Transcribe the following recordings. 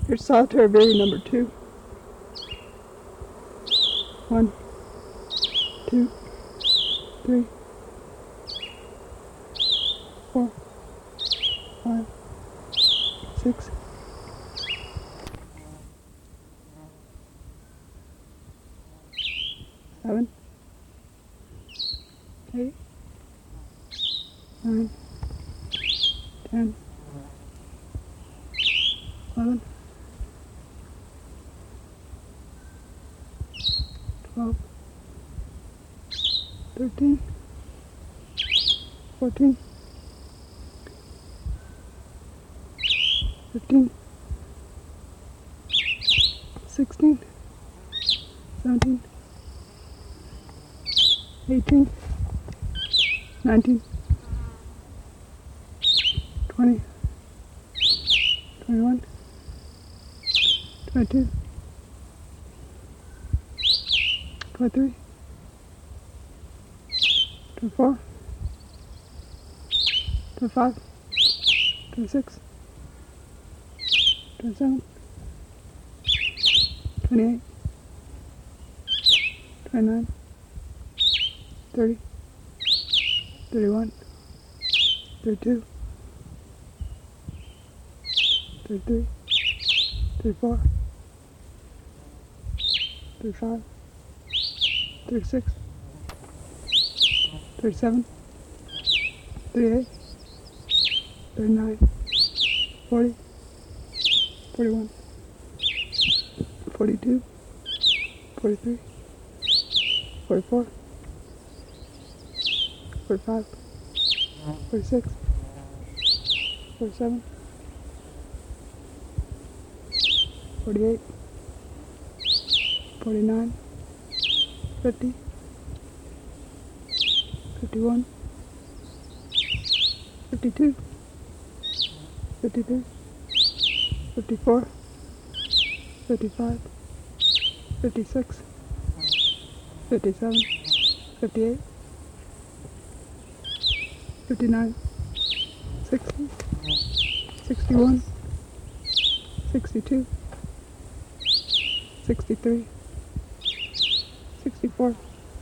Here's solitary berry number 2. 1, 2, 3, 4, 5, 6, 7, 8, 9, 10, 11, 12, 13, 14, 15, 16, 17, 18, 19, 20, 21, 22, 23, 24, 25, 26, 27, 28, 29, 30, 31, 32, 33, 34, 35, 36, 37, 38, 39, 40, 41, 42, 43, 44, 45, 46, 47, 48, 49, 50, 51, 52, 53, 54, 55, 56, 57, 58, 59, 60, 61, 62, 63, 64,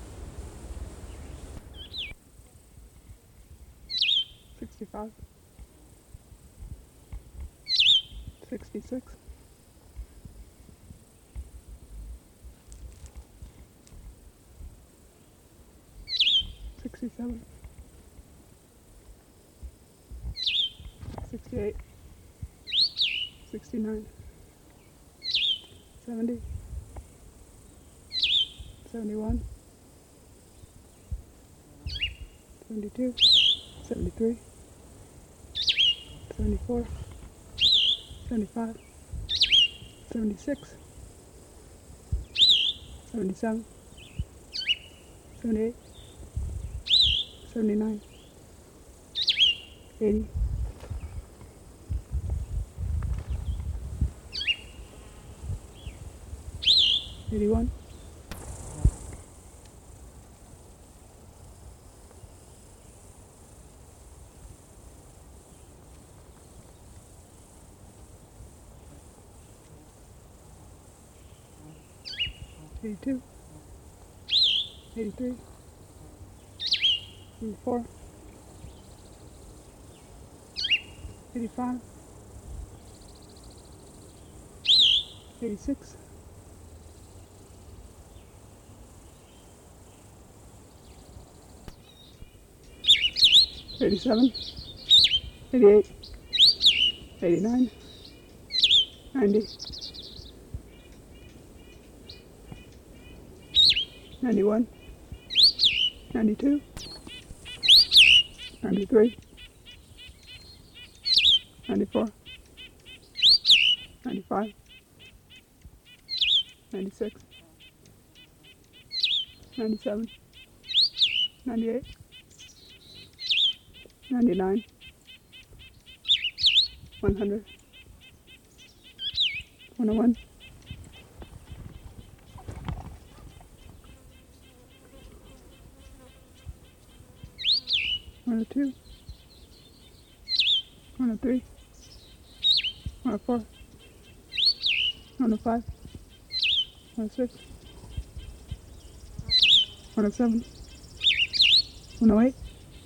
65, 66, 67, 68, 69, 70, 71, 72, 73, 74, 75, 76, 77, 78, 79, 80, 81, 82, 83, 84, 85, 86, 87, 88, 89, 90, 91, 92, 93, 94, 95, 96, 97, 98, 99, 100, 101, 102, 103, 104, 105, 106, 107, 108,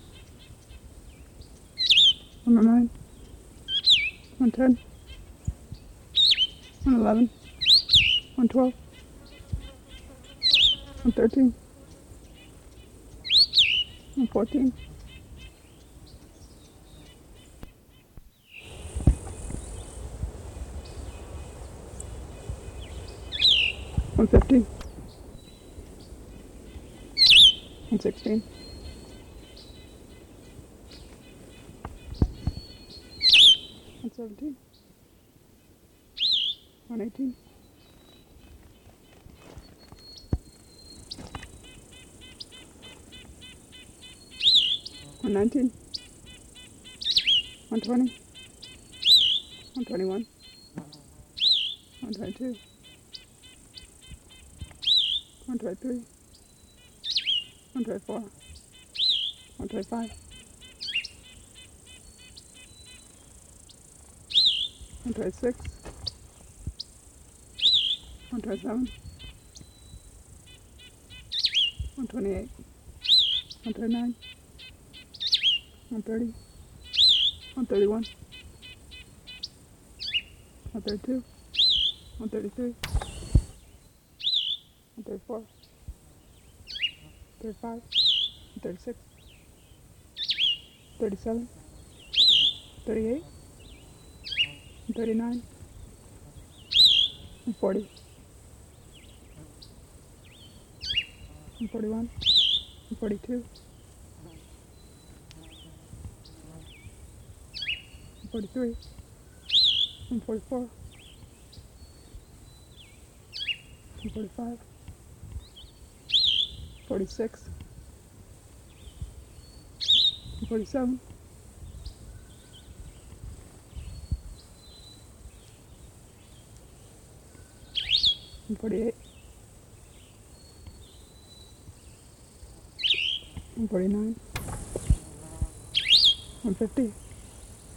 109, 110, 111, 112, 113, 114, 115, 116, 117, 118, 119, 120, 121, 122, 123, 124, 125, 126, 127, 128, 129, 130, 131, 132, 133, 134, 35, 36, 37, 38, 39, and 40, and 41, and 42, and 43, and 44, and 45, 46, and 47, and 48, and 49, and 50.